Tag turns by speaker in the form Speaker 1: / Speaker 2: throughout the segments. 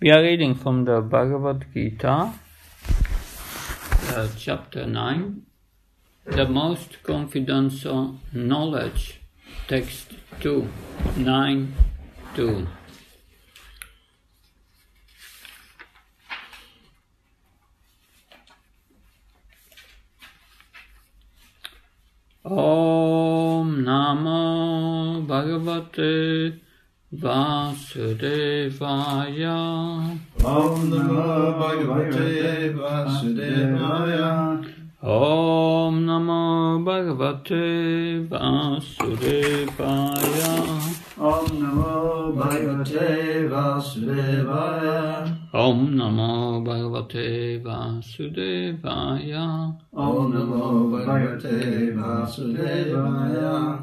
Speaker 1: We are reading from the Bhagavad Gita, chapter 9, the most confidential knowledge, text 2, 9-2. Om Namo Bhagavate Vasudevaya.
Speaker 2: Om Namo Bhagavate Vasudevaya.
Speaker 1: Om Namo Bhagavate Vasudevaya.
Speaker 2: Om Namo Bhagavate Vasudevaya.
Speaker 1: Om Namo Bhagavate Vasudevaya.
Speaker 2: Om Namo Bhagavate Vasudevaya.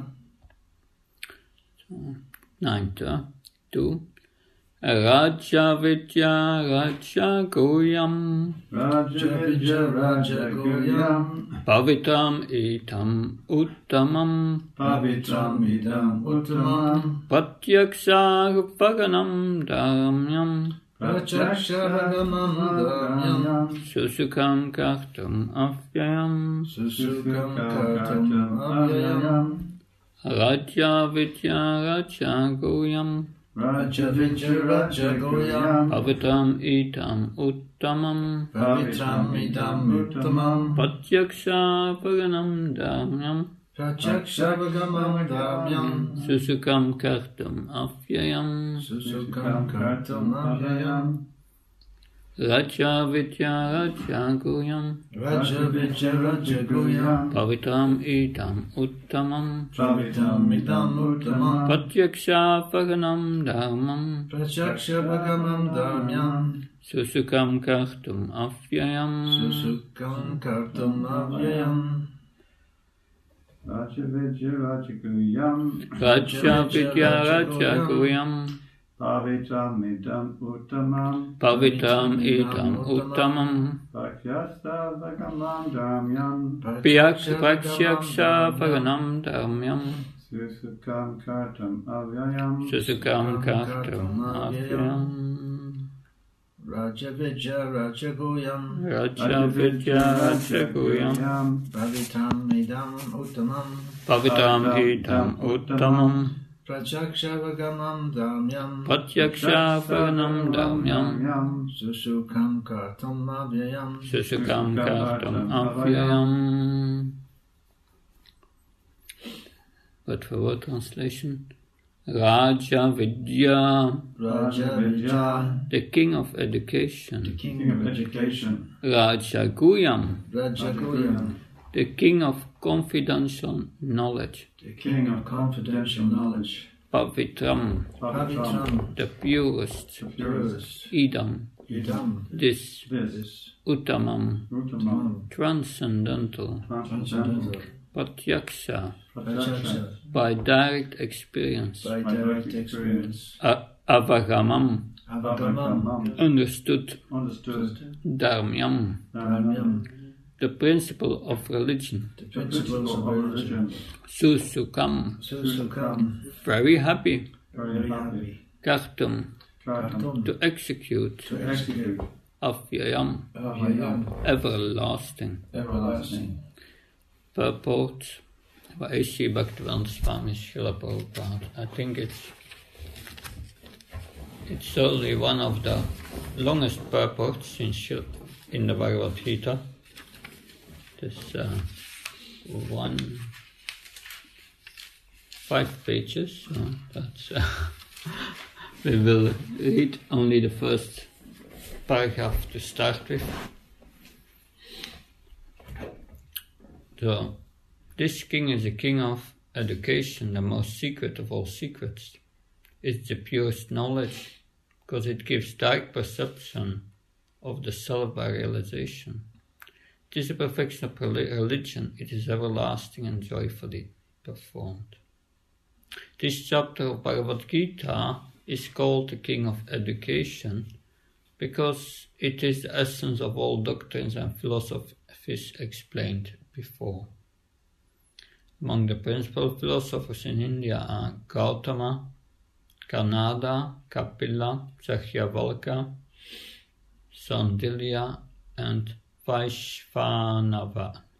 Speaker 1: 9-2. Raja Vidya Raja Goyam.
Speaker 2: Raja Vidya Raja Goyam.
Speaker 1: Pavitram Itam Uttamam.
Speaker 2: Pavitram Idam Uttamam.
Speaker 1: Pratyaksha Vaganam Dharmyam.
Speaker 2: Pratyakshagamam Dharmyam.
Speaker 1: Susukam Kartum Avyayam.
Speaker 2: Susukam Kartam Avyayam.
Speaker 1: Raja Vidya Raja Goyam.
Speaker 2: Raja Vidya Raja Goyam.
Speaker 1: Pavitram Itam Uttamam.
Speaker 2: Pavitram Idam Uttamam.
Speaker 1: Pratyaksha Vaganam Dharmyam.
Speaker 2: Pratyakshagamam Dharmyam.
Speaker 1: Susukam Kartum Avyayam.
Speaker 2: Susukam Kartam Avyayam.
Speaker 1: Raja Vidya Raja Goyam.
Speaker 2: Raja Vidya Raja Goyam.
Speaker 1: Pavitram Itam Uttamam.
Speaker 2: Pavitram Idam Uttamam.
Speaker 1: Pratyaksha Vaganam Dharmam.
Speaker 2: Pratyakshagamam Dharmyam.
Speaker 1: Susukam Kartum Avyayam.
Speaker 2: Susukam Kartam Avyayam.
Speaker 3: Raja Vidya Raja Goyam.
Speaker 1: Raja Vidya Raja Goyam.
Speaker 3: Pavitram Idam Uttamam.
Speaker 1: Pavitram Idam Uttamam.
Speaker 3: Pratyaksha Vaganam Dharmyam.
Speaker 1: Pratyaksha Vaganam Dharmyam.
Speaker 3: Susukam Kartam Avyayam.
Speaker 1: Susukam Kartum Avyayam.
Speaker 2: Raja Vidya Raja Goyam.
Speaker 1: Raja Vidya Raja Goyam.
Speaker 2: Pavitram Idam Uttamam.
Speaker 1: Pavitram Idam Uttamam.
Speaker 2: Pratyakshagamam Dharmyam.
Speaker 1: Pratyaksha Vaganam Dharmyam.
Speaker 2: Susukam Kartam Avyayam.
Speaker 1: Susukam Kartam Avyayam. Word for word translation. Raja Vidya,
Speaker 2: Raja Vidya,
Speaker 1: the king of education.
Speaker 2: the king of education.
Speaker 1: Raja Goyam,
Speaker 2: Raja Goyam,
Speaker 1: the king of confidential knowledge.
Speaker 2: the king of confidential knowledge.
Speaker 1: Pavitram,
Speaker 2: Pavitram,
Speaker 1: the purest.
Speaker 2: purest.
Speaker 1: Idam,
Speaker 2: Idam,
Speaker 1: this.
Speaker 3: This.
Speaker 1: Uttamam,
Speaker 3: Uttamam.
Speaker 1: transcendental.
Speaker 2: transcendental.
Speaker 1: Pratyaksha,
Speaker 2: Pratyaksha,
Speaker 1: by direct experience.
Speaker 2: by direct experience.
Speaker 1: Avagamam,
Speaker 2: Avagamam,
Speaker 3: Understood.
Speaker 1: Dharmyam,
Speaker 2: Dharmyam,
Speaker 1: the principle of religion.
Speaker 2: the principles of religion.
Speaker 1: Susukam,
Speaker 2: Susukam,
Speaker 1: very happy.
Speaker 2: very happy.
Speaker 1: Kartum,
Speaker 2: Kartum,
Speaker 1: to execute.
Speaker 2: to execute.
Speaker 1: Avyayam,
Speaker 2: Avyayam,
Speaker 1: everlasting.
Speaker 2: everlasting.
Speaker 1: Purport by A.C. Bhaktivedanta Swami Srila Prabhupada. I think it's only one of the longest purports in the Bhagavad Gita. This 5 pages. So that's we will read only the first paragraph to start with. So, this king is a king of education, the most secret of all secrets. It's the purest knowledge, because it gives direct perception of the self by realization. It is the perfection of religion, it is everlasting and joyfully performed. This chapter of Bhagavad Gita is called the king of education, because it is the essence of all doctrines and philosophies explained before. Among the principal philosophers in India are Gautama, Kanada, Kapila, Yajavalkya, Sandilya, and Vaishvanava.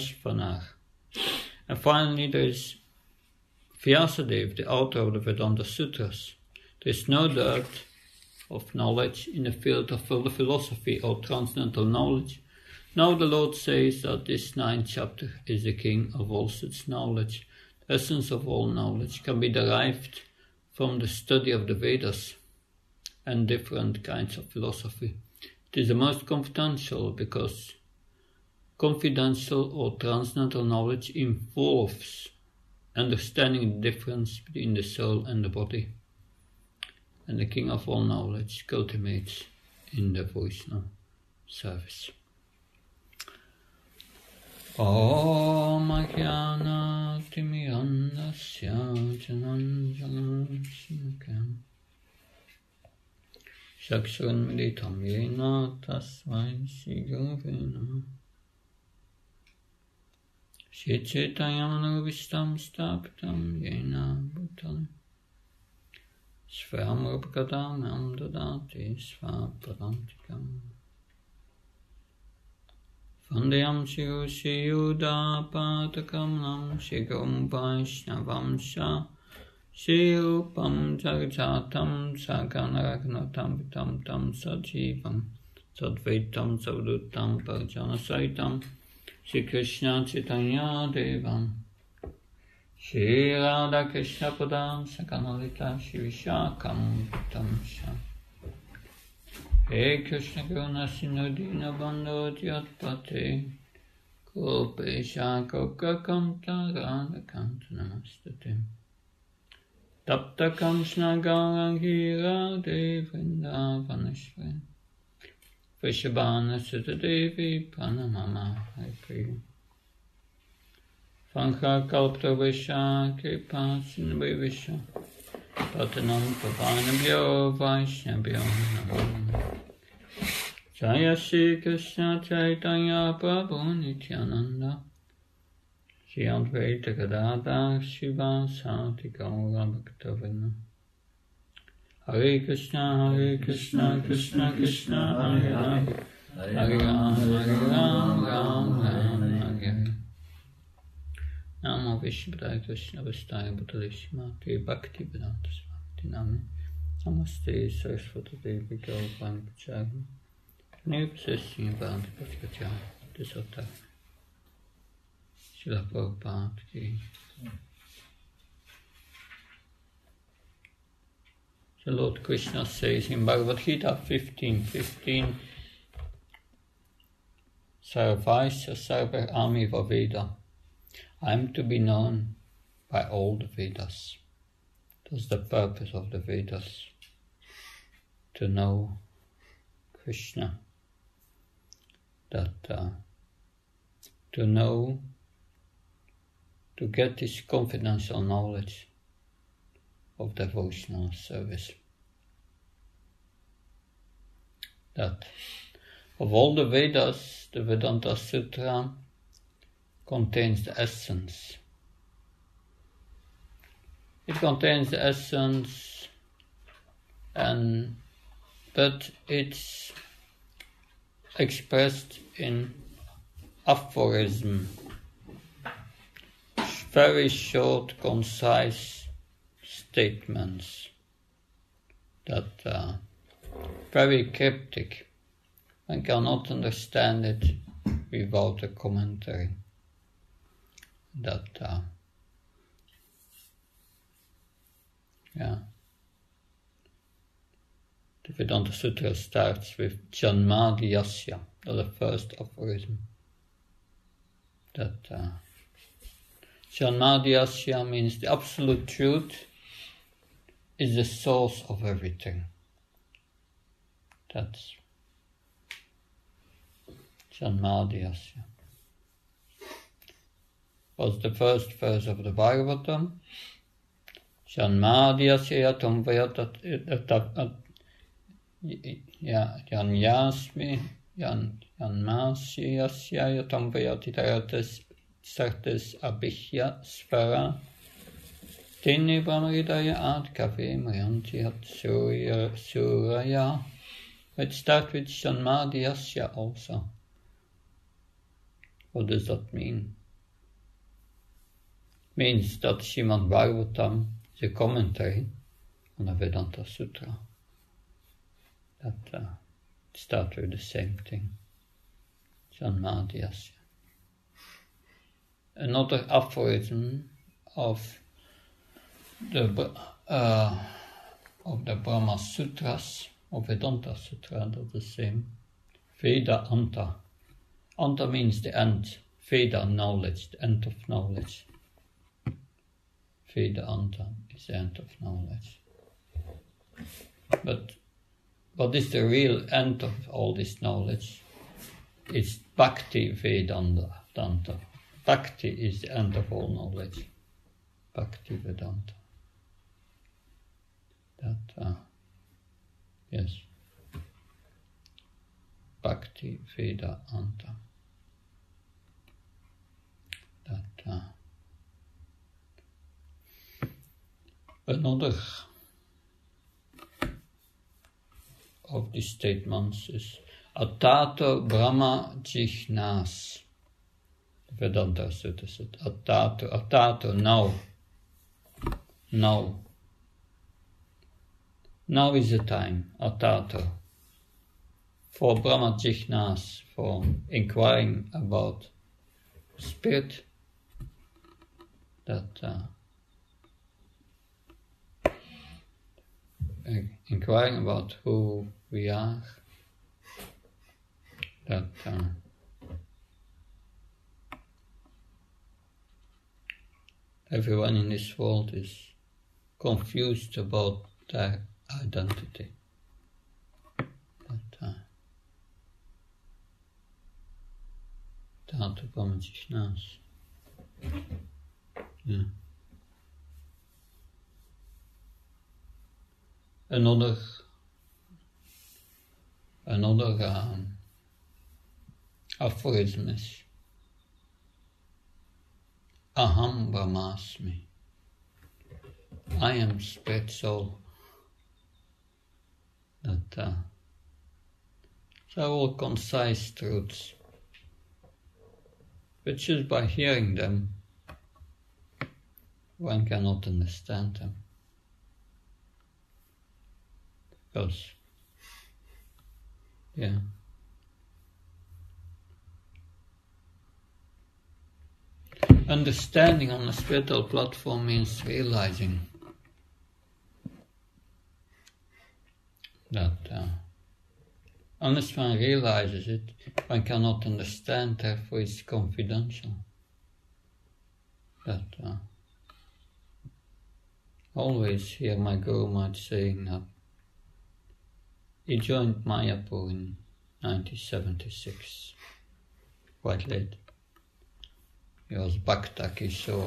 Speaker 1: And finally there is Vyasadeva, the author of the Vedanta Sutras. There is no doubt of knowledge in the field of philosophy or transcendental knowledge. Now the Lord says that this 9th chapter is the king of all such knowledge. The essence of all knowledge can be derived from the study of the Vedas and different kinds of philosophy. It is the most confidential because confidential or transcendental knowledge involves understanding the difference between the soul and the body. And the king of all knowledge cultivates in the Vaishnava service. Om Ajnana Timirandasya Jananjana Shinakam Shaksharan Militam Yena Tasvai Shigavena Shichetayana Vistam Stapitam Yena Bhutale Svamrupakadam Dadati Svapadantikam Vandayam Shiru Shiyuda Patakam Nam Shigum Vaishnavam Sha Shirupam Jagajatam Saganaragnatam Vitam Tam Sajivam Sadvaitam Savdutam Parjana Saitam Shri Krishna Chaitanya Devam Shri Radha Krishna Padam Sakanalita Shri Vishakam Vitam Sha He Krishna Karuna Sindhu Dina Bandhu Jyatpate Gopesha Goka Kanta Radha Kanta Namastate Tapta Kamshna Gaurangi Radhe Vrindavaneshwari Vrishabhana Sutta Devi Pranamama Haripriya Vankha Kalpta Visha Kripa Sindhu Visha Patanam Pavanabhyo Vaishnabhyo Namo Jaya Shri Krishna Chaitanya Prabhu Nityananda Shri Advaita Gadadhar Shivasati Gaura Bhaktavina Hare Krishna Krishna Krishna Hare Hare Hare Ram Ram Hare Namo Vishnupadaya Krishna Vastaya Bhutalismati Bhakti Vedanta Swati Nami Namaste Saraswati Devi Gaurvani Pachari Nirvasesya Bhakti Pachari Disota Srila Prabhupada Ki. The Lord Krishna says in Bhagavad Gita 15:15 Sarvaisya Sarva Amiva Veda. I am to be known by all the Vedas. That's the purpose of the Vedas, to know Krishna, to get this confidential knowledge of devotional service. That of all the Vedas, the Vedanta Sutra contains the essence. It contains the essence, but it's expressed in aphorism, very short, concise statements that are very cryptic. One cannot understand it without a commentary. The Vedanta Sutra starts with Janmadhyasya, the first aphorism. Janmadhyasya means the absolute truth is the source of everything. That's Janmadhyasya. Was the first verse of the Bhagavatam. Janmadhyasya yatam vayatat Janyasmi Janmasyasya yatam vayatitaratas sartas abhihya svara Tini brahmaridaya ad kave mayanti at suraya It starts with Shanmadi Asya also. What does that mean? Means that Srimad Bhagavatam is a commentary on the Vedanta Sutra. That starts with the same thing. Shanmadi Asya. Another aphorism of the Brahma Sutras, or Vedanta Sutra, that's the same. Veda Anta. Anta means the end. Veda, knowledge, the end of knowledge. Veda Anta is the end of knowledge. But what is the real end of all this knowledge? It's Bhakti Vedanta. Bhakti is the end of all knowledge. Bhakti Vedanta. Yes. Bhakti Vedanta. Another of these statements is Atato Brahma Jihnas. Vedanta Sutta said Atato, now. Now is the time, Atato, for Brahma Jihnas, for inquiring about spirit, inquiring about who we are, everyone in this world is confused about their identity. Tato Brahma Jihnas. Yeah. Another aphorism is Aham Brahmasmi. I am spirit soul. So all concise truths, but just by hearing them, one cannot understand them. Because, understanding on a spiritual platform means realizing that unless one realizes it, one cannot understand, therefore it's confidential. Always hear my Guru Maharaj saying that he joined Mayapur in 1976, quite late. He was Bhakta Kishore.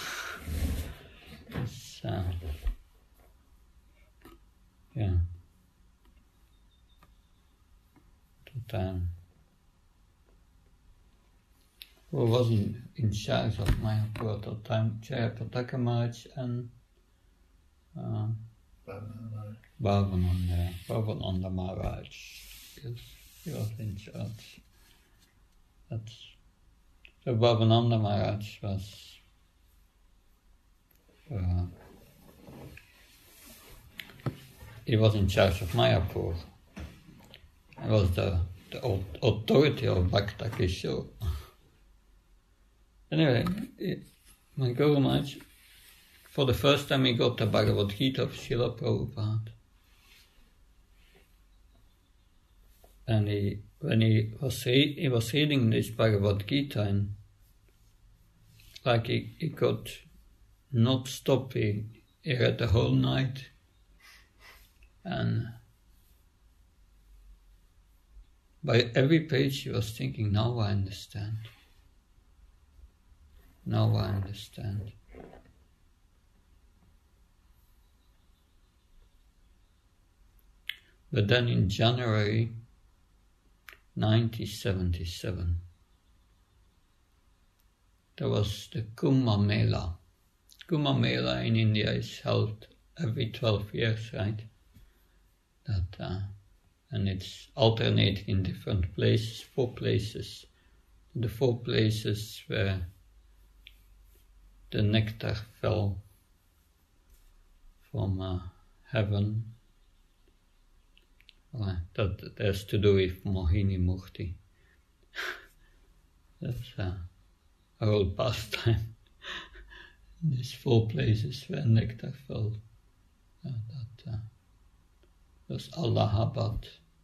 Speaker 1: Who was in charge of Mayapur at that time? Jayapataka Maharaj and Bhavananda Maharaj. Yes, he was in charge. So Bhavananda Maharaj was he was in charge of Mayapur. He was the authority of Bhakta Kishore. Anyway, my Guru Maharaj, for the first time he got the Bhagavad Gita of Srila Prabhupada. And when he was reading this Bhagavad Gita, and he could not stop, he read the whole night, and by every page he was thinking, now I understand. Now I understand. But then in January 1977, there was the Kumbh Mela. Kumbh Mela in India is held every 12 years, right? and it's alternating in different places, 4 places. The 4 places where the nectar fell from heaven. That has to do with Mohini Murti. That's a whole pastime. These 4 places where nectar fell. That was Allahabad,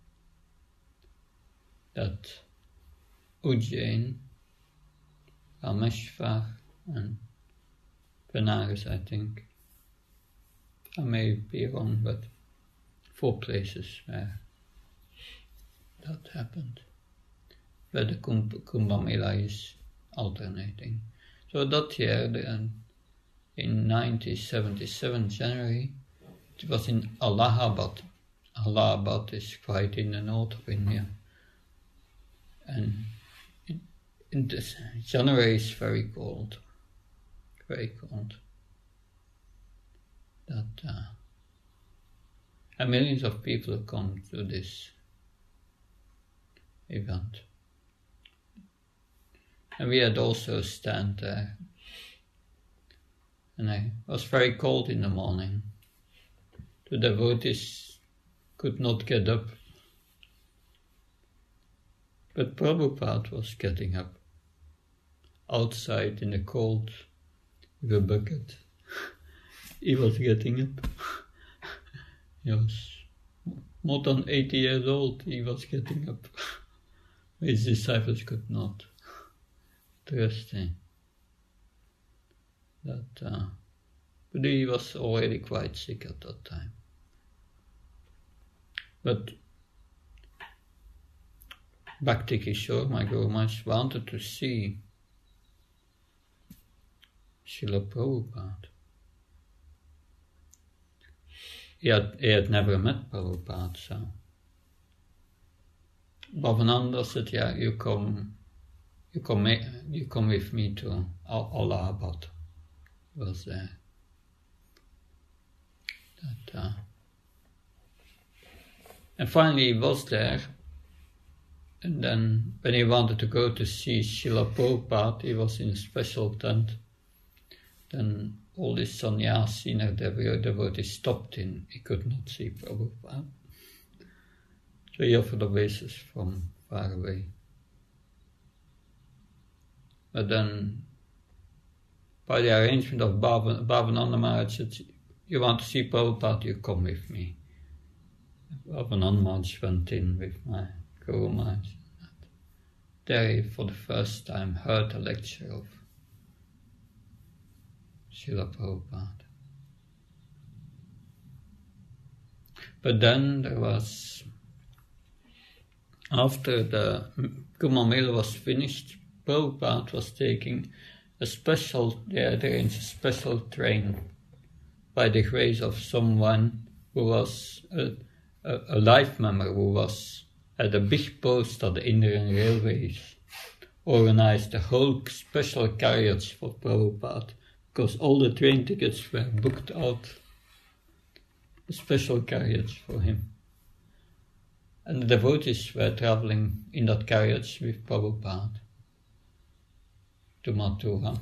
Speaker 1: that Ujjain, Rameshwar, and Benares, I think. I may be wrong, but 4 places where that happened, where the Kumbh Mela is alternating. So that year, in 1977 January, it was in Allahabad. Allahabad is quite in the north of India, and in this January is very cold. And millions of people come to this event. And we had also a stand there. And it was very cold in the morning. The devotees could not get up. But Prabhupada was getting up. Outside in the cold with a bucket. He was getting up. He was more than 80 years old. He was getting up. His disciples could not. Interesting. But he was already quite sick at that time. But Bhakti Kishore, my Guru Maharaj, wanted to see Srila Prabhupada. He had never met Prabhupada, so Bhavananda said, "Yeah, you come with me to Allahabad." He was there. And finally he was there, and then when he wanted to go to see Srila Prabhupada, he was in a special tent. Then all these sannyasi and devotees stopped him. He could not see Prabhupada. So he offered obeisance from far away. But then, by the arrangement of Bhavananda Maharaj said, "You want to see Prabhupada, you come with me." Bhavananda Maharaj went in with my Guru Maharaj. There he, for the first time, heard a lecture of Srila Prabhupada. But then there was, after the Kumbh Mela was finished, Prabhupada was taking a special, they arranged a special train by the grace of someone who was a life member who was at a big post at the Indian Railways, organized a whole special carriage for Prabhupada, because all the train tickets were booked out. A special carriage for him. And the devotees were traveling in that carriage with Prabhupada to Mathura.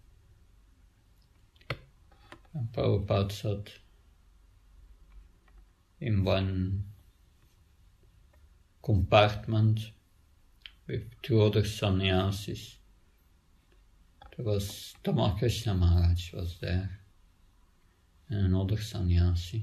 Speaker 1: And Prabhupada sat in one compartment with 2 other sannyasis. There was Tamakrishna Maharaj was there, and another sannyasi.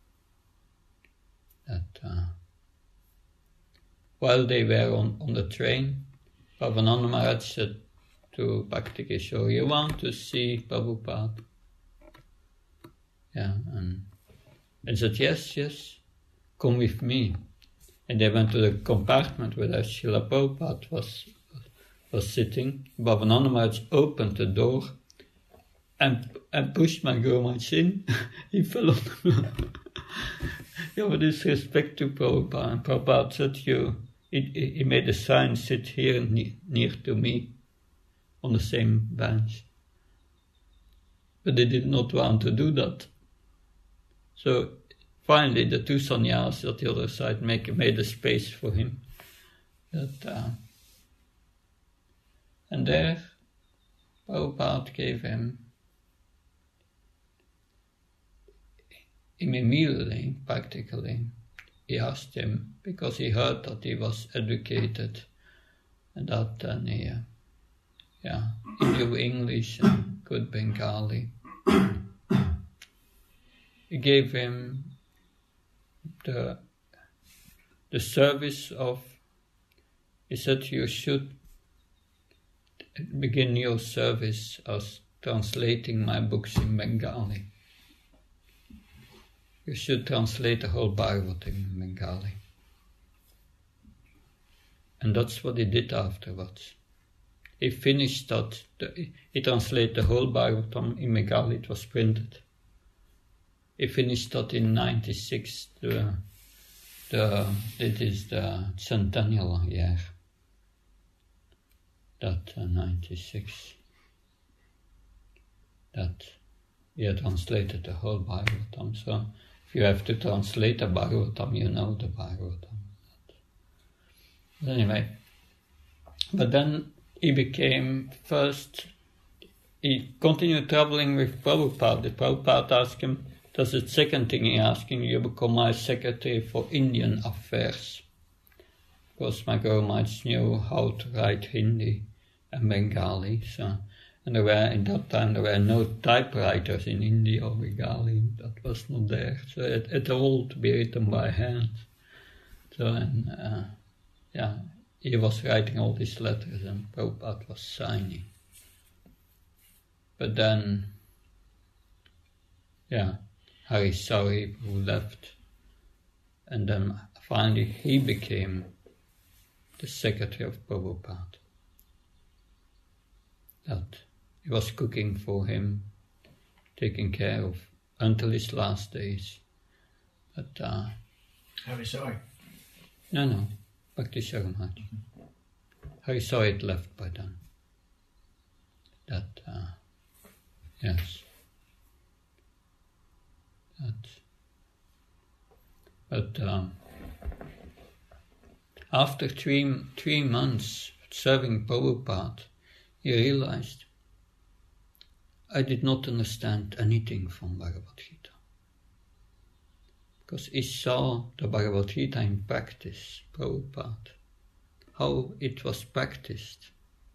Speaker 1: While they were on the train, Bhavananda Maharaj said to Bhakti Kishore, "You want to see Prabhupada?" Yeah, and said, yes, come with me. And they went to the compartment where Srila Prabhupada was sitting. Bhavananda Maharaj opened the door and pushed my Guru Maharaj in. He fell on the floor. Yeah, with disrespect to Prabhupada. And Prabhupada said, he made a sign, sit here near to me on the same bench. But they did not want to do that. So finally the two sannyas at the other side made a space for him. And there, Prabhupada gave him immediately, practically. He asked him, because he heard that he was educated, and that he knew English and good Bengali. He gave him the service of, he said, you should begin your service as translating my books in Bengali. You should translate the whole Bhagavatam in Bengali. And that's what he did afterwards. He finished that, he translated the whole Bhagavatam in Bengali, it was printed. He finished that in 96, it is the centennial year. That 96. That he had translated the whole Bhagavatam. So if you have to translate the Bhagavatam, you know the Bhagavatam. But anyway, but then he became first, he continued traveling with Prabhupada. Prabhupada asked him, that's the second thing he asked him, you become my secretary for Indian affairs. Because my Gurumats knew how to write Hindi and Bengali. So, and in that time there were no typewriters in Hindi or Bengali. That was not there. So it all to be written by hand. So he was writing all these letters and Prabhupada was signing. But then, Hari Sahib, who left, and then finally he became the secretary of Prabhupada. That he was cooking for him, taking care of until his last days. But
Speaker 2: Hari Sai.
Speaker 1: No, Bhakti Saramaj. Hari Sahib left by then. Yes. But after three months serving Prabhupada, he realized, I did not understand anything from Bhagavad Gita. Because he saw the Bhagavad Gita in practice, Prabhupada, how it was practiced.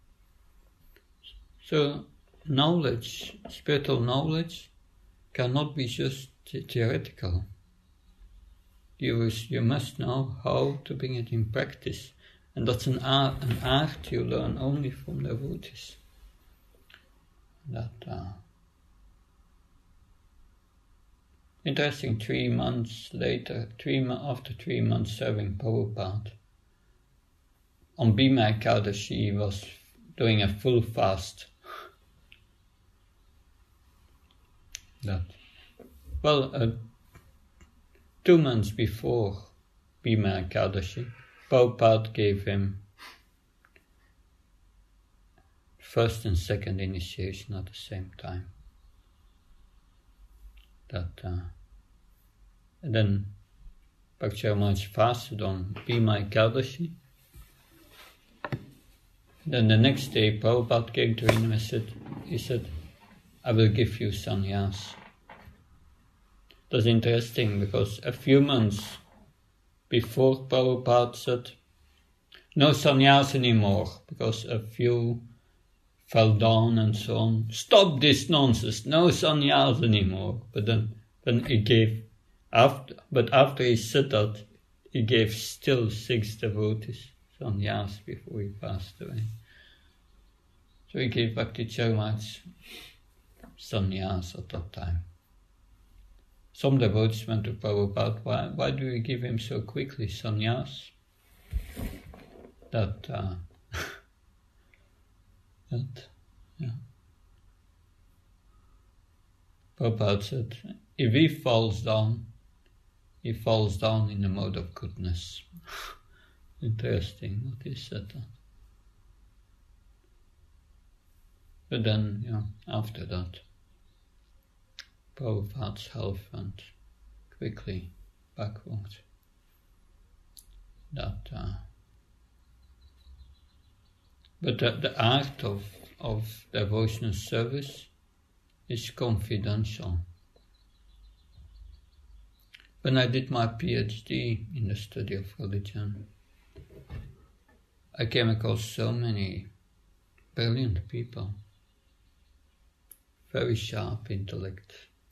Speaker 1: So knowledge, spiritual knowledge, cannot be just theoretical. You must know how to bring it in practice. And that's an art you learn only from the devotees. Interesting, 3 months later, after 3 months serving Prabhupada, on Bhima Ekadashi he was doing a full fast. 2 months before Bhima Ekadashi, Prabhupada gave him first and second initiation at the same time. And then Bhakti Ramaraj fasted on Bhima Ekadashi. Then the next day Prabhupada came to him and he said, I will give you sannyas. That's interesting because a few months before Prabhupada said, no sannyas anymore, because a few fell down and so on. Stop this nonsense, no sannyas anymore. But then he gave, after he said that, he gave still 6 devotees sannyas before he passed away. So he gave Bhakti Charamaj sannyas at that time. Some devotees went to Prabhupada, why do you give him so quickly sannyas? Prabhupada said, if he falls down in the mode of goodness. Interesting what he said that. But then, after that, Prabhupada's health went quickly backward. But the art of devotional service is confidential. When I did my PhD in the study of religion, I came across so many brilliant people, very sharp intellect,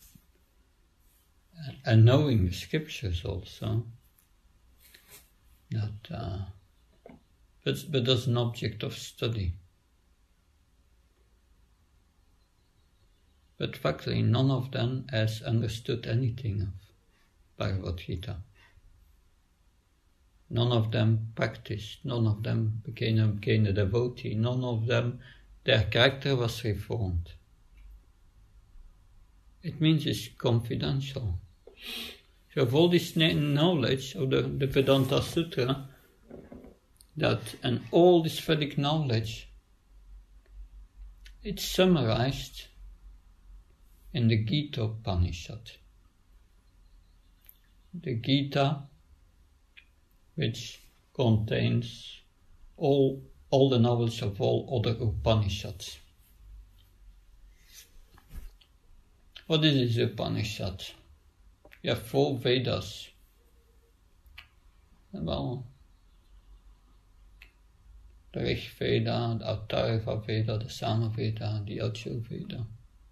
Speaker 1: and knowing the scriptures also, but as an object of study. But factually, none of them has understood anything of Bhagavad Gita. None of them practiced, none of them became a devotee, none of them, their character was reformed. It means it's confidential. You have all this knowledge of the Vedanta Sutra, and all this Vedic knowledge, it's summarized in the Gita Upanishad. The Gita, which contains all the knowledge of all other Upanishads. What is this Upanishad? You have 4 Vedas. Well, the Rig Veda, the Atharva Veda, the Sama Veda, the Yajur Veda.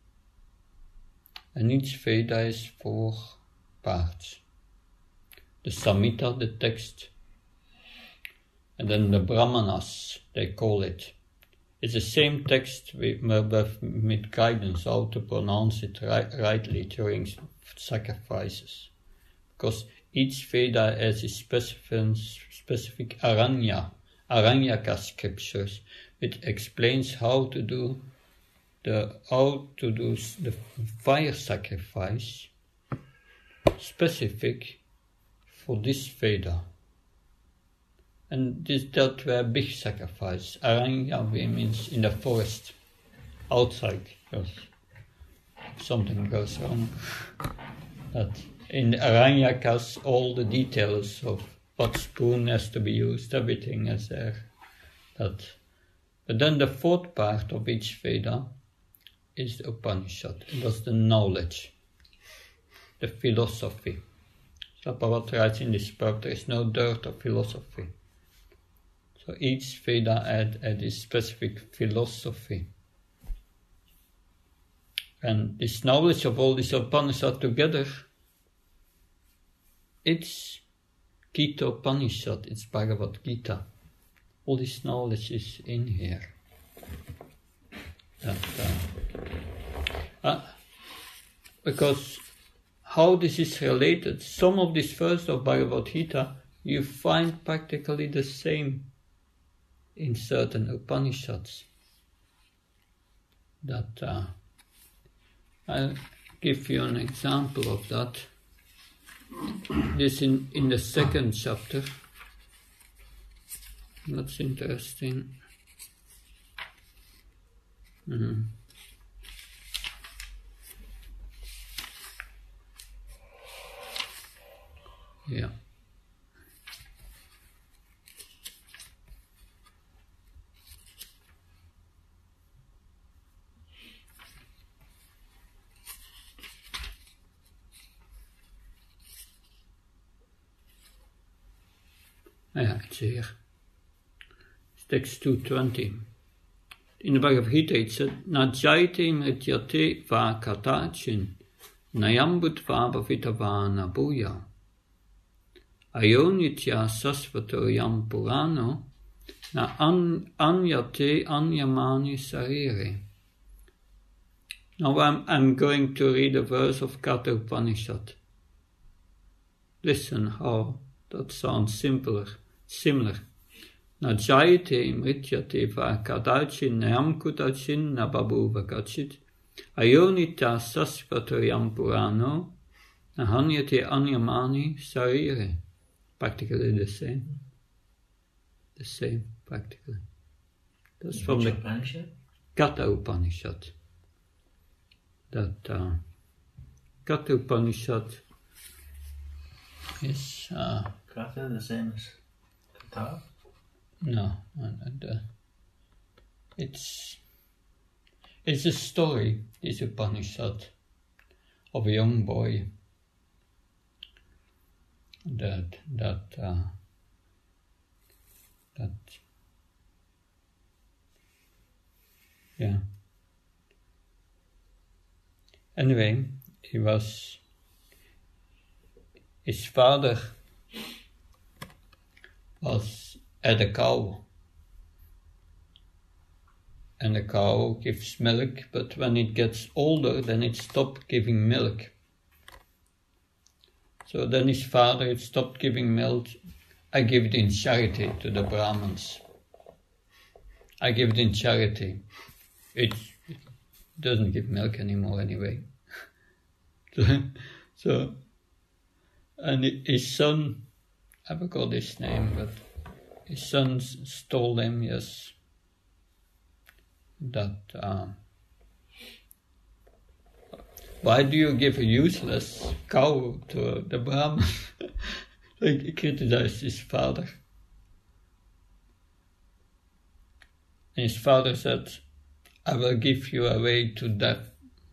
Speaker 1: And each Veda is 4 parts. The Samhita, the text, and then the Brahmanas, they call it. It's the same text with guidance how to pronounce it rightly during sacrifices. Because each Veda has its specific Aranyaka scriptures, which explains how to do the fire sacrifice specific for this Veda. And that were big sacrifice. Aranya means in the forest, outside, because something goes wrong. But in the Aranyakas, all the details of what spoon has to be used, everything is there. But then the 4th part of each Veda is the Upanishad. That's the knowledge, the philosophy. Prabhupada writes in this book, there is no dearth of philosophy. So each Veda had its specific philosophy. And this knowledge of all these Upanishads together, it's Gita Upanishad, it's Bhagavad Gita. All this knowledge is in here. Because how this is related, some of this verse of Bhagavad Gita, you find practically the same in certain Upanishads. I'll give you an example of that. This in the 2nd chapter. That's interesting. Yeah. Ja, it's here. It's text 220. In the Bhagavad Gita it said, Najayate mrityate va katachin, nayambut va bhavitavana bhuya. Ayonitya sasvato yam purano, na anyate anyamani sarire. Now I'm going to read a verse of Katha Upanishad. Listen how that sounds similar. Najayate mrityate va kadachin nayam kutachin nababuva kachit. Ayonita sasvato yam purano, nahanyate anyamani sarire. Practically the same. The same, practically. That's from the
Speaker 2: Upanishad?
Speaker 1: Katha Upanishad. That Katha Upanishad is
Speaker 2: Kata the same as Kata?
Speaker 1: no, it's a story, this Upanishad, of a young boy that yeah. Anyway, his father had a cow, and the cow gives milk, but when it gets older, then it stops giving milk. So then his father had stopped giving milk. I give it in charity to the Brahmins. I give it in charity. It doesn't give milk anymore anyway. so and his son, I forgot his name, but his son told him, yes, that why do you give a useless cow to the Brahmin? He criticized his father. And his father said, I will give you away to death.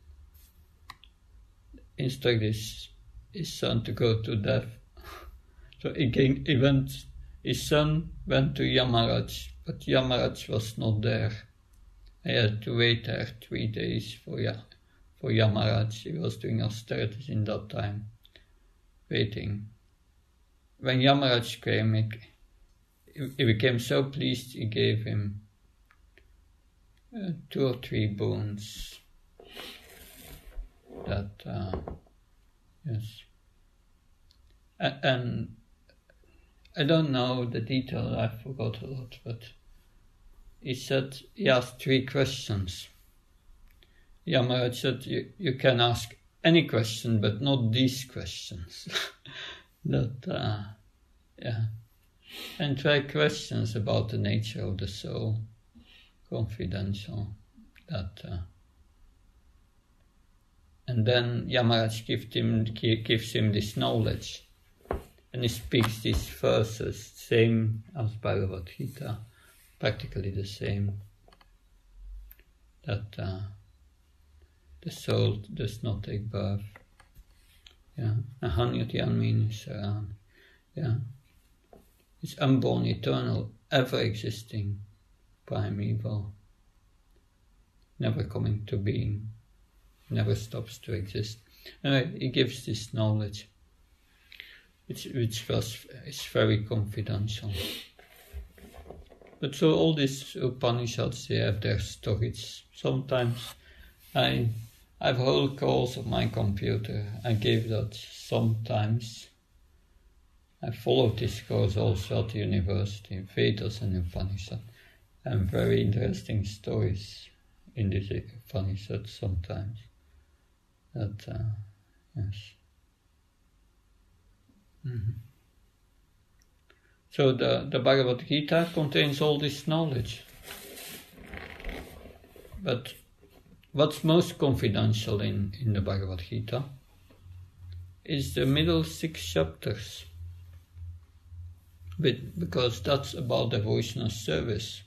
Speaker 1: Instruct his son to go to death. So his son went to Yamaraj, but Yamaraj was not there. He had to wait there 3 days for Yamaraj. He was doing austerities in that time, waiting. When Yamaraj came, he became so pleased, he gave him 2 or 3 boons. That, yes. And I don't know the detail, I forgot a lot, but he asked 3 questions. Yamaraj said, you can ask any question, but not these questions. And 3 questions about the nature of the soul, confidential. And then Yamaraj gives him this knowledge, and he speaks these verses, same as Bhagavad Gita, practically the same. That the soul does not take birth. Yeah, Ahanyatyanmini Saran. Yeah, it's unborn, eternal, ever existing, primeval, never coming to being, never stops to exist. Anyway, he gives this knowledge, which is very confidential. But so all these Upanishads, they have their stories. Sometimes I have whole course of my computer. I gave that sometimes. I followed this course also at the university, Vedas and Upanishad, and very interesting stories in this Upanishad sometimes. That, yes. Mm-hmm. So the Bhagavad Gita contains all this knowledge. But what's most confidential in the Bhagavad Gita is the middle 6 chapters. Because that's about devotional service.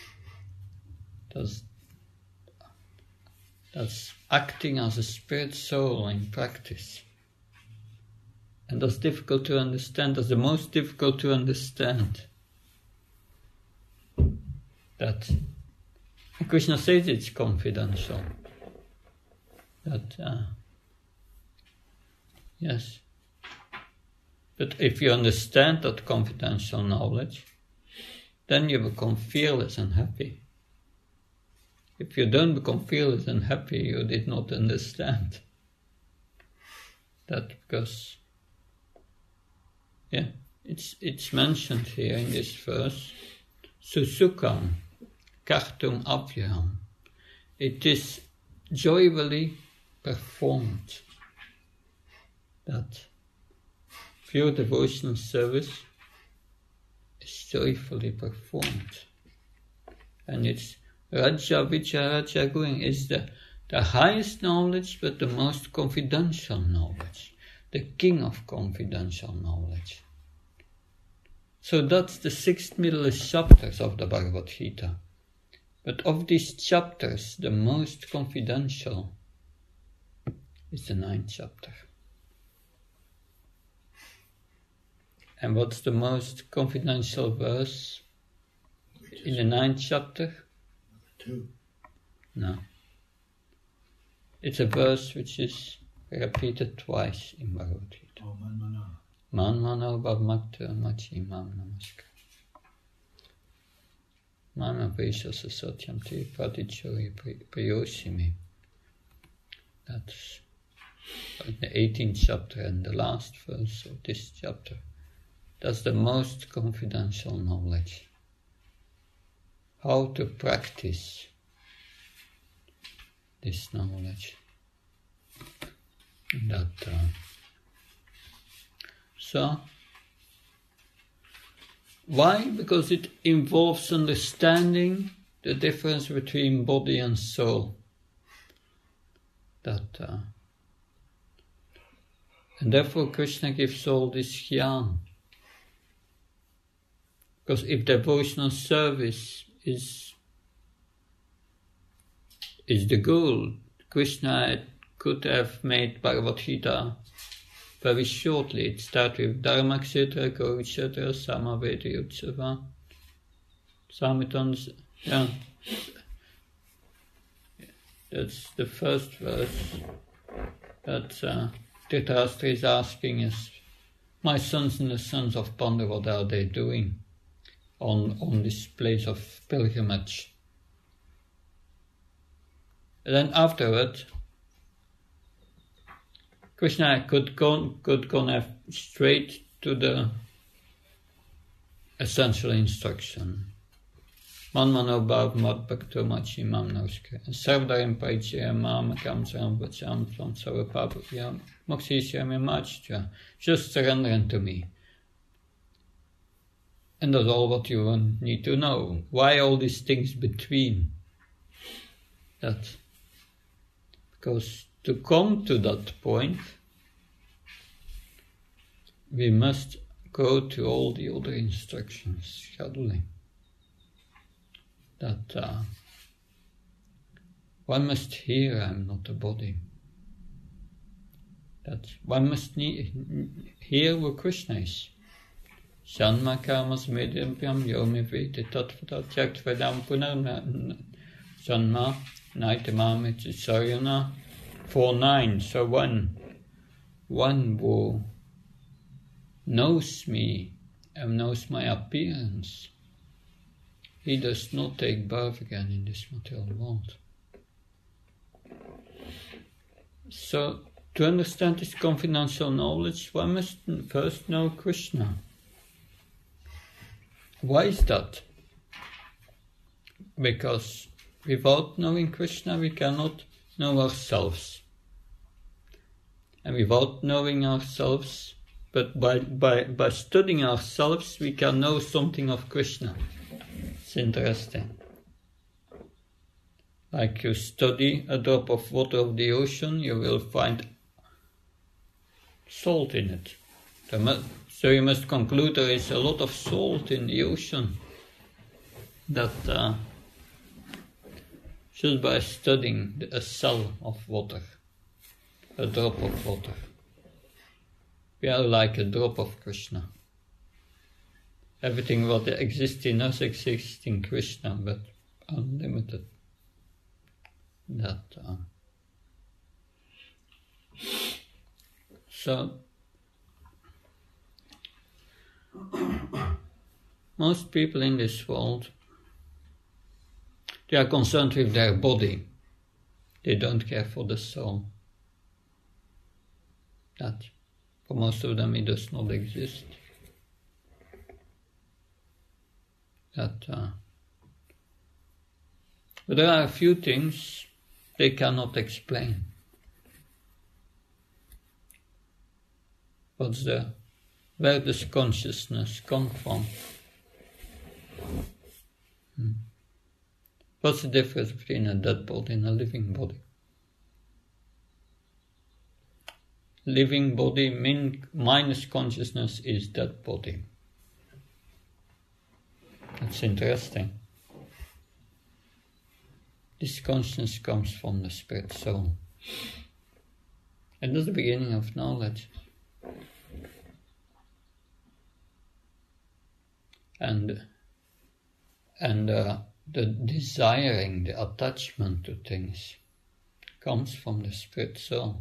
Speaker 1: That's acting as a spirit soul in practice. And that's difficult to understand. That's the most difficult to understand. That Krishna says it's confidential. That yes. But if you understand that confidential knowledge, then you become fearless and happy. If you don't become fearless and happy, you did not understand. That because, yeah, it's mentioned here in this verse, Susukam kartum avyaham. It is joyfully performed. That pure devotional service is joyfully performed. And it's Raja Vicharaja Guing is the highest knowledge, but the most confidential knowledge. the king of confidential knowledge. So that's the 6 middlest chapters of the Bhagavad Gita. But of these chapters, the most confidential is the 9th chapter. And what's the most confidential verse in the 9th chapter?
Speaker 2: 2.
Speaker 1: No. It's a verse which is repeated twice in Bhagavad Gita.
Speaker 2: Oh, man.
Speaker 1: Man mano bhavmakta machi mam namaskar. Mama veshasa satyam te pratichori prayoshimi. That's the 18th chapter and the last verse of this chapter. That's the most confidential knowledge. How to practice this knowledge. So, why? Because it involves understanding the difference between body and soul. And therefore Krishna gives all this jnana. Because if devotional service is the goal, Krishna could have made Bhagavad Gita very shortly. It starts with Dharma Kshetra, Gaur Kshetra, Samaveda Utsava, Samitans. Yeah. That's the first verse that Dhritarashtra is asking is, my sons and the sons of Pandu, what are they doing on this place of pilgrimage? And then afterward, Krishna could go straight to the essential instruction. Man mano bhav mat bhakto machi mam nauska. Sarvdarim paichaya mam kamsam vacham from sarvapapya mokshishyami machcha. Just surrender unto me. And that's all what you need to know. Why all these things between? That. Because to come to that point, we must go to all the other instructions gradually. That one must hear I am not a body. That one must hear who Krishna is. Shanma karmas medyamyam yomi vete tattva tyaktvedam punar Shanma naitamam sarana 4-9. So one who knows me and knows my appearance, he does not take birth again in this material world. So, to understand this confidential knowledge, one must first know Krishna. Why is that? Because without knowing Krishna, we cannot know ourselves. And without knowing ourselves, but by studying ourselves, we can know something of Krishna. It's interesting. Like you study a drop of water of the ocean, you will find salt in it. So you must conclude there is a lot of salt in the ocean. That just by studying a cell of water, a drop of water, we are like a drop of Krishna. Everything what exists in us exists in Krishna, but unlimited. So most people in this world, they are concerned with their body. They don't care for the soul. That for most of them it does not exist. But there are a few things they cannot explain. Where does consciousness come from? What's the difference between a dead body and a living body? living body minus consciousness is that body. That's interesting. This consciousness comes from the spirit soul. And that's the beginning of knowledge. And the desiring, the attachment to things comes from the spirit soul.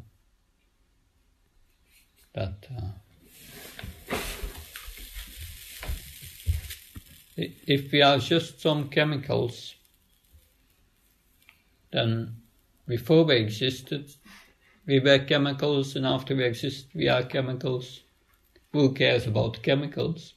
Speaker 1: That if we are just some chemicals, then before we existed, we were chemicals, and after we exist, we are chemicals. Who cares about chemicals?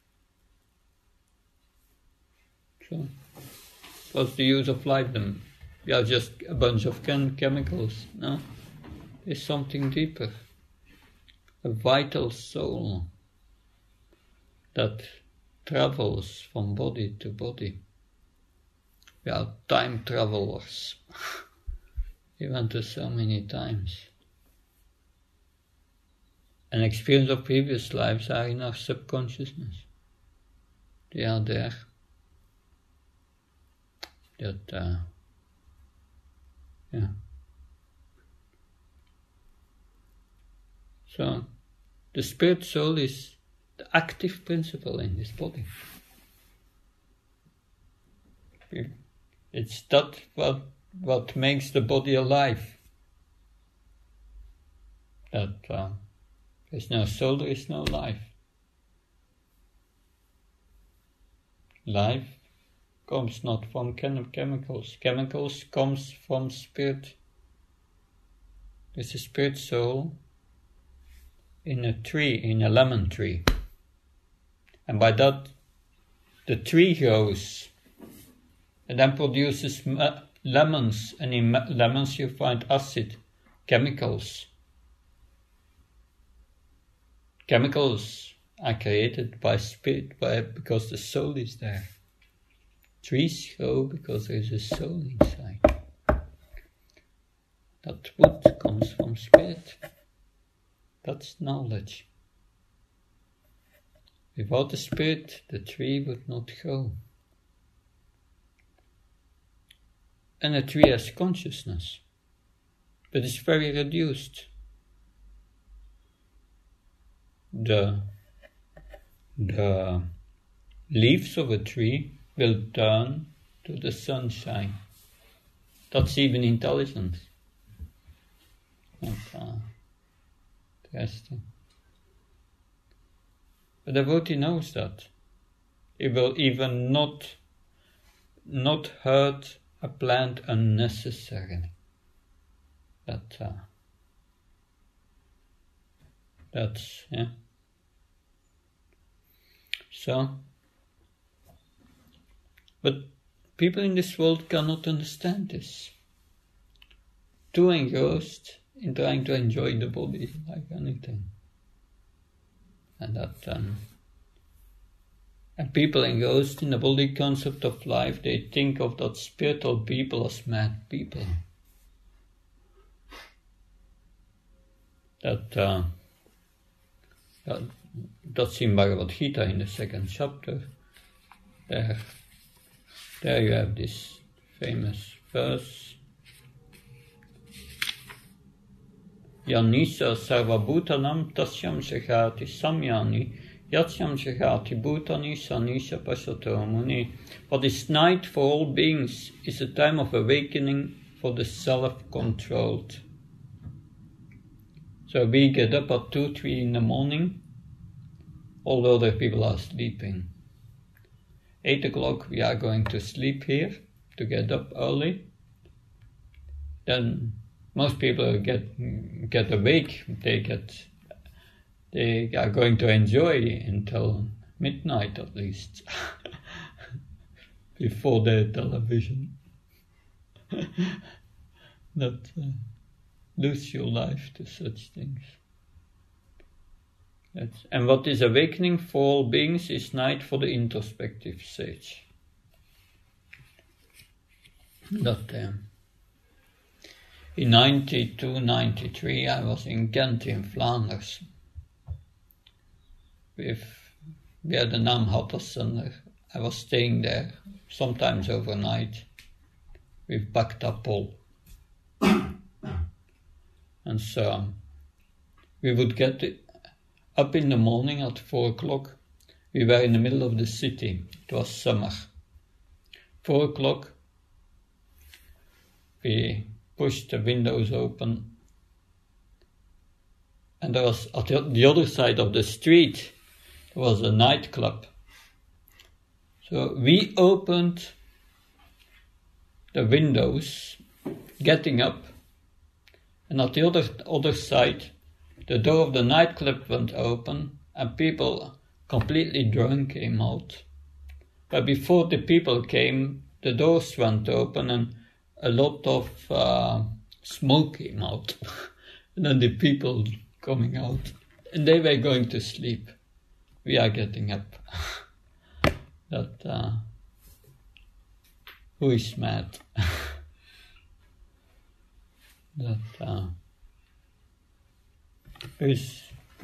Speaker 1: So, what's the use of life then? We are just a bunch of chemicals. No, there's something deeper. A vital soul that travels from body to body. We are time travelers. We went to so many times. And experience of previous lives are in our subconsciousness. They are there. So, the spirit soul is the active principle in this body. It's that what makes the body alive. That there's no soul, there is no life. Life comes not from chemicals. Chemicals comes from spirit. There's a spirit soul in a tree, in a lemon tree. And by that, the tree grows and then produces lemons, and in lemons you find acid, chemicals. Chemicals are created by spirit, because the soul is there. Trees grow because there is a soul inside. That wood comes from spirit. That's knowledge. Without the spirit, the tree would not grow. And a tree has consciousness, but it's very reduced. The leaves of a tree will turn to the sunshine. That's even intelligence. Interesting. But the devotee knows that. He will even not hurt a plant unnecessarily. That's So, but people in this world cannot understand this. Too engrossed in trying to enjoy the body like anything. And and people engrossed in the body concept of life, they think of that spiritual people as mad people. That's in Bhagavad Gita in the 2nd chapter. There you have this famous verse. Yanisa sarvabhutanam tasyam shakati samyani yatyam shakati bhutani sanisha pashato muni. For this night for all beings is a time of awakening for the self-controlled. So we get up at 2-3 in the morning, all other people are sleeping. 8 o'clock we are going to sleep here, to get up early. Then most people get awake, they are going to enjoy until midnight at least, before their television. Not lose your life to such things. And what is awakening for all beings is night for the introspective stage. In 92, 93, I was in Ghent in Flanders. We had the Naam Hattersunder. I was staying there, sometimes overnight, with Bhakta Pol. And so we would get up in the morning at 4 o'clock. We were in the middle of the city. It was summer. 4 o'clock, we pushed the windows open. And there was, at the other side of the street, there was a nightclub. So we opened the windows, getting up, and at the other side, the door of the nightclub went open, and people completely drunk came out. But before the people came, the doors went open, and a lot of smoke came out. And then the people coming out, and they were going to sleep. We are getting up. That who is mad? That is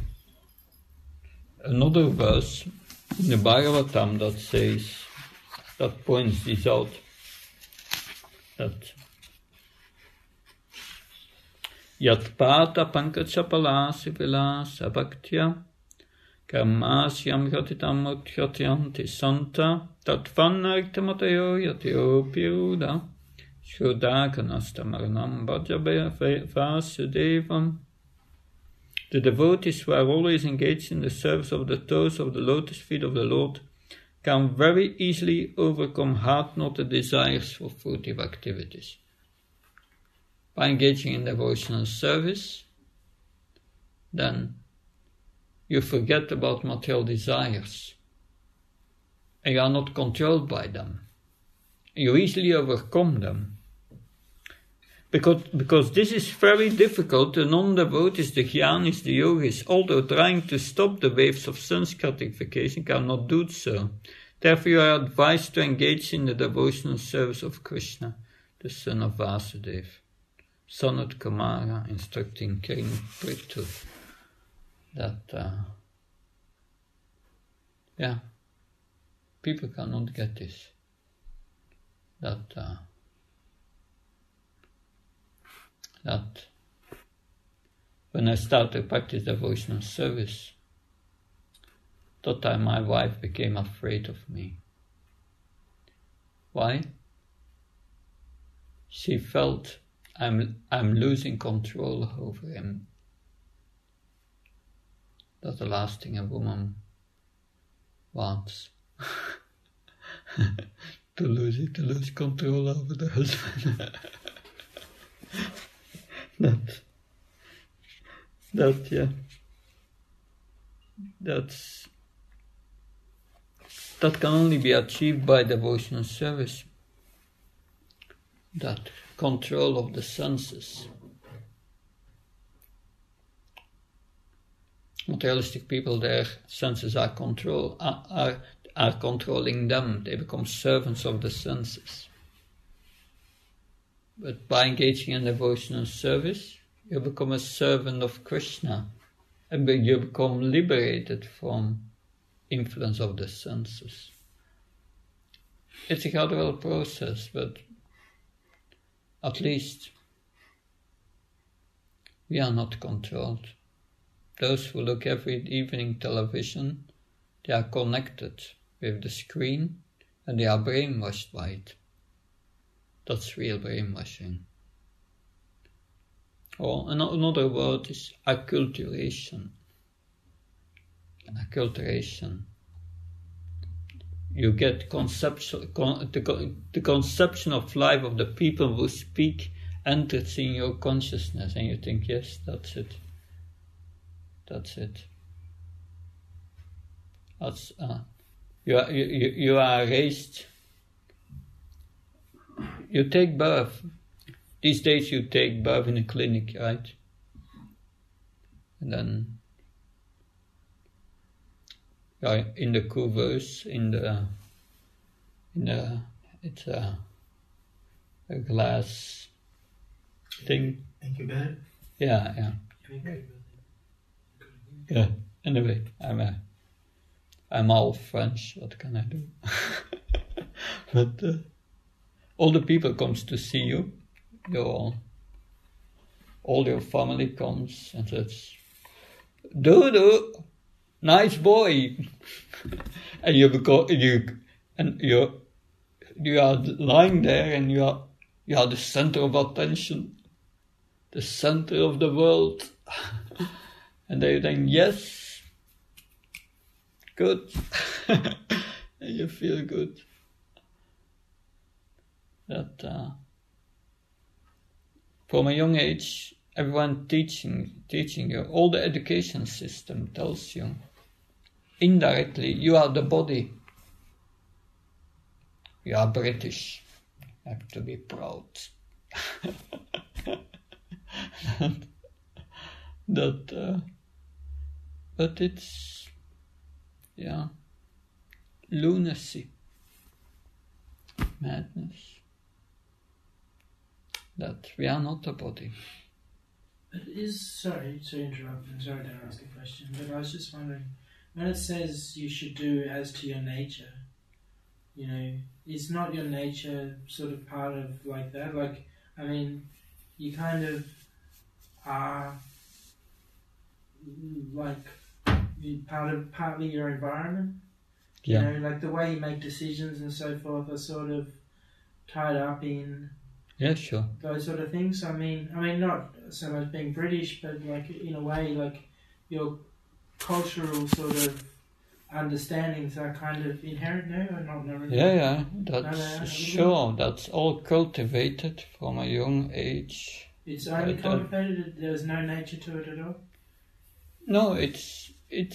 Speaker 1: another verse in the Bhagavatam that says, that points this out, that Yatpata pankachapala sivila sabhaktya karmasyam ghatitam utghatiyanti santa tatvanartamatayo yatyo piruda shodhakanastamaranam bhajabaya vasudevam. The devotees who are always engaged in the service of the toes of the lotus feet of the Lord can very easily overcome heart-knotted desires for fruitive activities. By engaging in devotional service, then you forget about material desires, and you are not controlled by them. You easily overcome them. Because this is very difficult, the non-devotees, the jnanis, the yogis, although trying to stop the waves of sense gratification, cannot do so. Therefore you are advised to engage in the devotional service of Krishna, the son of Vasudeva. Sanat Kumara instructing King Prithu that, people cannot get this. That when I started to practice devotional service, that time my wife became afraid of me. Why? She felt I'm losing control over him. That's the last thing a woman wants. to lose control over the husband. That can only be achieved by devotional service. That control of the senses. Materialistic people, their senses are controlling them. They become servants of the senses. But by engaging in devotional service, you become a servant of Krishna, and you become liberated from influence of the senses. It's a gradual process, but at least we are not controlled. Those who look every evening television, they are connected with the screen and they are brainwashed by it. That's real brainwashing. Or another word is acculturation. Acculturation. You get the conception of life of the people who speak enters in your consciousness, and you think, yes, that's it. You are raised. You take birth. These days you take birth in a clinic, right? And then in the couveuse, it's a glass thing.
Speaker 2: Incubator?
Speaker 1: Yeah. Yeah. Anyway, I'm all French. What can I do? But all the people comes to see you. All your family comes and says, "Dodo, nice boy," and you are lying there and you are the center of attention, the center of the world, and they think, yes, good, and you feel good. That from a young age, everyone teaching you, all the education system tells you, indirectly, you are the body. You are British. You have to be proud. But it's, lunacy, madness. That we are not a body.
Speaker 4: Sorry to interrupt, and sorry to ask a question, but I was just wondering, when it says you should do as to your nature, is not your nature sort of part of like that? Like, I mean, you kind of are like partly your environment.
Speaker 1: Yeah.
Speaker 4: Like the way you make decisions and so forth are sort of tied up in.
Speaker 1: Yeah, sure.
Speaker 4: Those sort of things. I mean, not so much being British, but like in a way, like your cultural sort of understandings are kind of inherent now, or not really.
Speaker 1: Yeah. That's sure. That's all cultivated from a young age.
Speaker 4: It's only cultivated. There's no nature to it at all.
Speaker 1: No, it's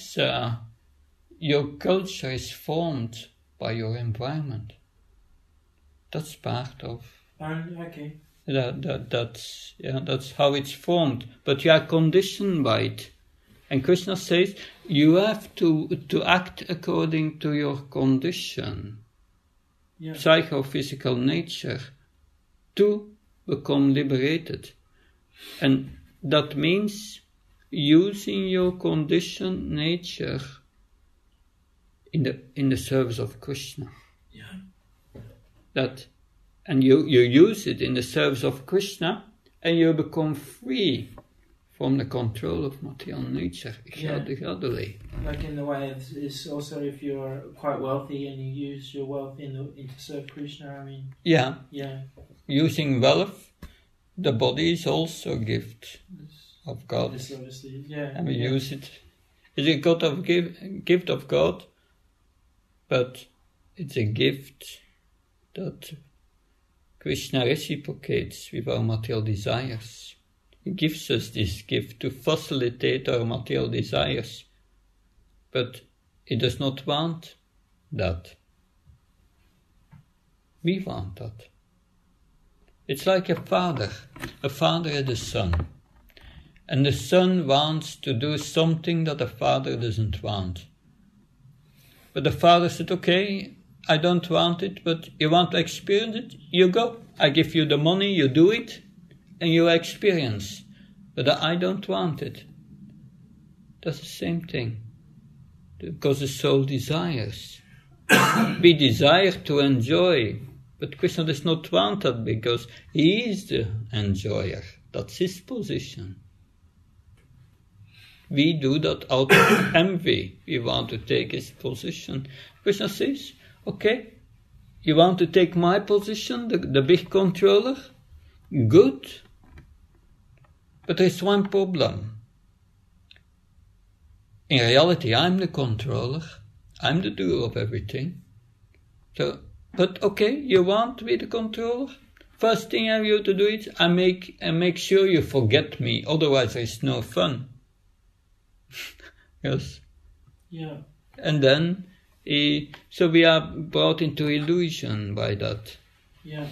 Speaker 1: your culture is formed by your environment. That's part of.
Speaker 4: Okay.
Speaker 1: That's how it's formed. But you are conditioned by it. And Krishna says you have to act according to your condition, psychophysical nature, to become liberated. And that means using your conditioned nature in the service of Krishna.
Speaker 4: Yeah.
Speaker 1: And you use it in the service of Krishna, and you become free from the control of material nature. Gradually.
Speaker 4: Like in the way it's also if you're quite wealthy and you use your wealth to serve Krishna. I mean. Yeah.
Speaker 1: Using wealth, the body is also a gift of God.
Speaker 4: This obviously,
Speaker 1: and we use it. It's a gift of God, but it's a gift that Krishna reciprocates with our material desires. He gives us this gift to facilitate our material desires, but He does not want that. We want that. It's like a father and a son. And the son wants to do something that the father doesn't want. But the father said, okay, I don't want it, but you want to experience it? You go. I give you the money, you do it, and you experience. But I don't want it. That's the same thing. Because the soul desires. We desire to enjoy. But Krishna does not want that because He is the enjoyer. That's His position. We do that out of envy. We want to take His position. Krishna says, okay, you want to take my position, the big controller? Good. But there's one problem. In reality, I'm the controller. I'm the doer of everything. But okay, you want to be the controller? First thing I have you to do is I make sure you forget me, otherwise there's no fun. Yes.
Speaker 4: Yeah.
Speaker 1: And then so we are brought into illusion by that.
Speaker 4: Yeah.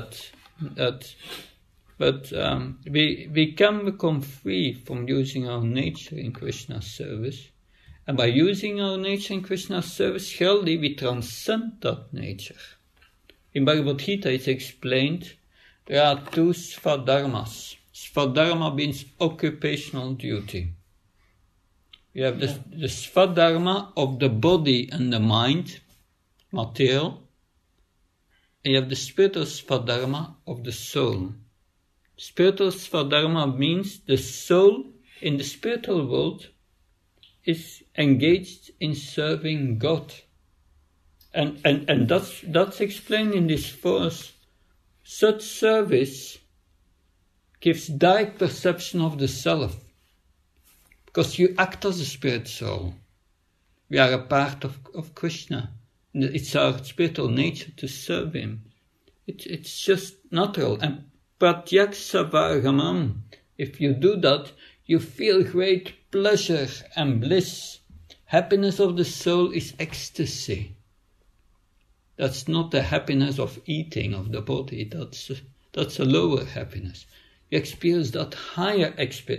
Speaker 1: But we can become free from using our nature in Krishna's service. And by using our nature in Krishna's service, surely we transcend that nature. In Bhagavad Gita it's explained There are two svadharmas. Svadharma means occupational duty. You have the svadharma of the body and the mind, material, and you have the spiritual svadharma of the soul. Spiritual svadharma means the soul in the spiritual world is engaged in serving God. And that's explained in this verse. Such service gives direct perception of the self, because you act as a spirit soul. We are a part of Krishna. It's our spiritual nature to serve Him. It's just natural. And pratyaksavagamam, if you do that, you feel great pleasure and bliss. Happiness of the soul is ecstasy. That's not the happiness of eating of the body. That's a lower happiness. You experience that higher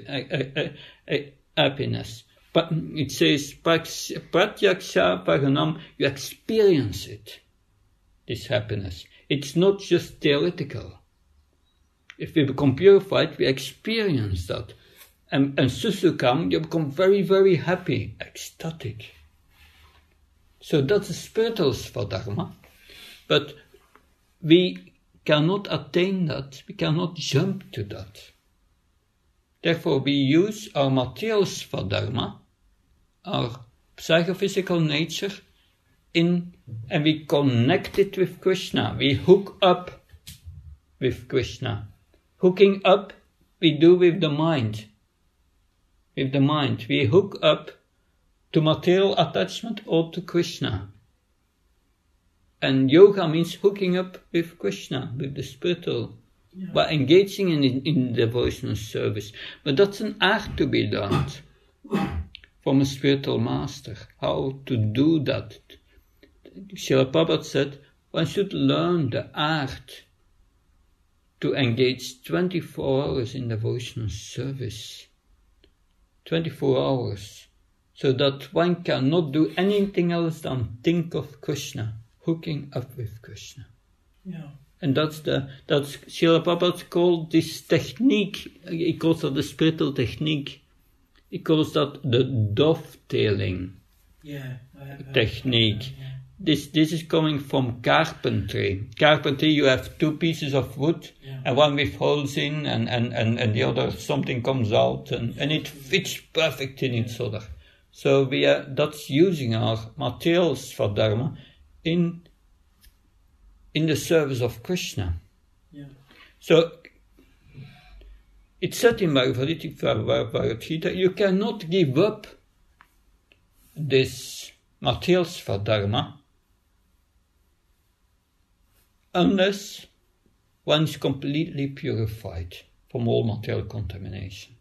Speaker 1: happiness. But it says, pratyaksha paranam, you experience it, this happiness. It's not just theoretical. If we become purified, we experience that. And susukam, you become very, very happy, ecstatic. So that's a spiritual svadharma. But we cannot attain that, we cannot jump to that. Therefore we use our material svadharma, our psychophysical nature, and we connect it with Krishna. We hook up with Krishna. Hooking up we do with the mind. With the mind. We hook up to material attachment or to Krishna. And yoga means hooking up with Krishna, with the spiritual, by engaging in devotional service. But that's an art to be learned from a spiritual master, how to do that. Srila Prabhupada said, one should learn the art to engage 24 hours in devotional service. 24 hours. So that one cannot do anything else than think of Krishna. Hooking up with Krishna.
Speaker 4: Yeah.
Speaker 1: And that's Srila Prabhupada called this technique, he calls that the spiritual technique, he calls that the dovetailing technique.
Speaker 4: Yeah.
Speaker 1: This is coming from carpentry. Carpentry, you have two pieces of wood, and one with holes in, and the other something comes out, and it fits perfect in each other. So that's using our material svadharma in the service of Krishna.
Speaker 4: Yeah.
Speaker 1: So it's said in Bhagavad Gita, you cannot give up this material svadharma unless one is completely purified from all material contamination.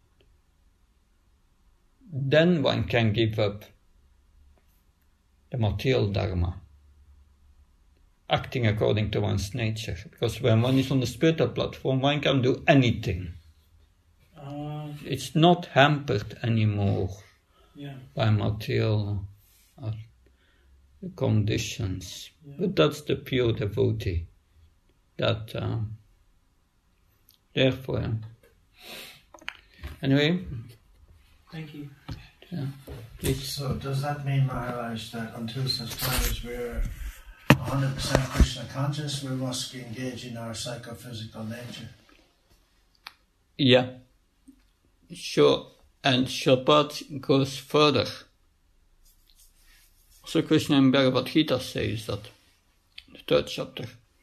Speaker 1: Then one can give up the material dharma, acting according to one's nature. Because when one is on the spiritual platform, one can do anything. It's not hampered anymore by material conditions. Yeah. But that's the pure devotee. That, therefore, anyway.
Speaker 4: Thank you.
Speaker 1: Yeah, please.
Speaker 2: So does that mean, Maharaj, that until such time as we're 100% Krishna conscious, we must engage in our psychophysical nature?
Speaker 1: Yeah, sure. And Shabbat goes further. So Krishna in Bhagavad Gita says that, the 3rd chapter.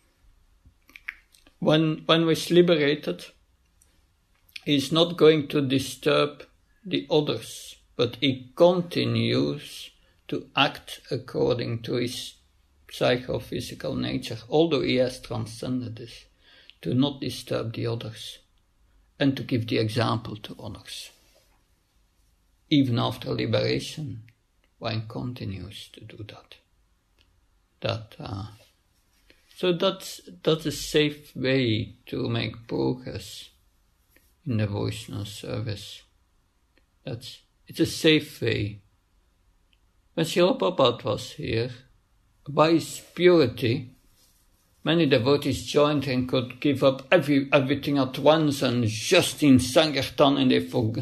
Speaker 1: When one is liberated, he is not going to disturb the others, but he continues to act according to his psychophysical nature, although he has transcended this, to not disturb the others and to give the example to others. Even after liberation, one continues to do that. So that's a safe way to make progress in devotional service. It's a safe way. When Srila Prabhupada was here, by his purity, many devotees joined and could give up everything at once, and just in Sankirtan, and they forgot.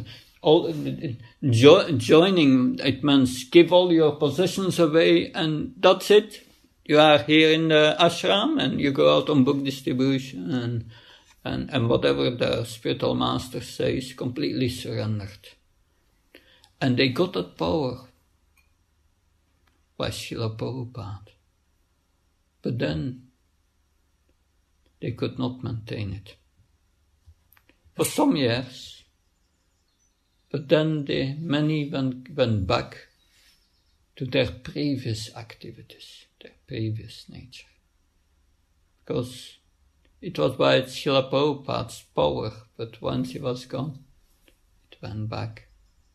Speaker 1: Joining, it means give all your possessions away, and that's it. You are here in the ashram, and you go out on book distribution, and whatever the spiritual master says, completely surrendered. And they got that power by Srila Prabhupada. But then they could not maintain it. For some years. But then many went back to their previous activities, their previous nature. Because it was by Srila Prabhupada's power, but once he was gone, it went back.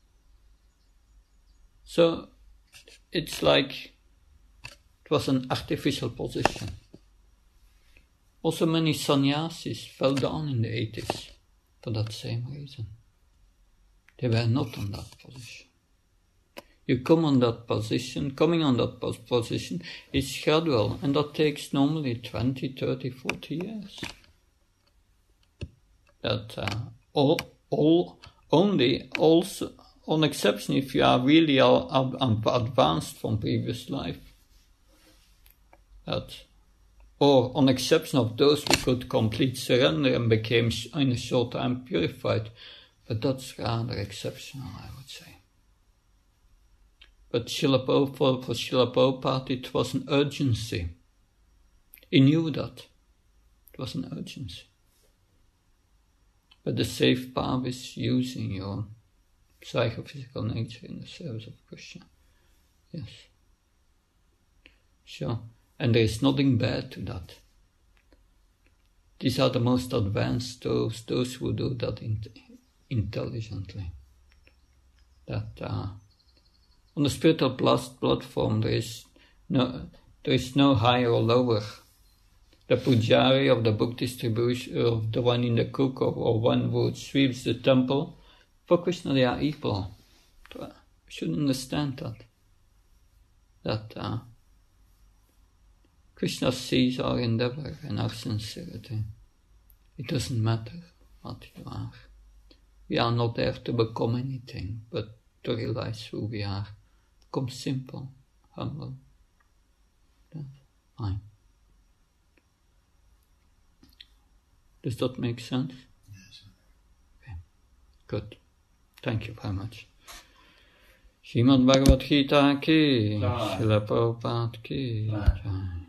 Speaker 1: So it's like it was an artificial position. Also many sannyasis fell down in the 80s for that same reason. They were not on that position. You come on that position, coming on that position is gradual, and that takes normally 20, 30, 40 years. That only also on exception if you are really advanced from previous life. That, or on exception of those who could complete surrender and became in a short time purified. But that's rather exceptional, I would say. But for Srila Prabhupada, it was an urgency. He knew that. It was an urgency. But the safe path is using your psychophysical nature in the service of Krishna. Yes. Sure. And there is nothing bad to that. These are the most advanced, those who do that intelligently. That on the spiritual platform there is no higher or lower. The pujari of the book distribution, of the one in the cook, or one who sweeps the temple, for Krishna they are equal. We should understand that Krishna sees our endeavor and our sincerity. It doesn't matter what you are. We are not there to become anything, but to realize who we are. Become simple, humble. That's fine. Does that make sense?
Speaker 2: Yes.
Speaker 1: Okay. Good. Thank you very much. Srimad Bhagavad Gita ki, Srila Prabhupada ki.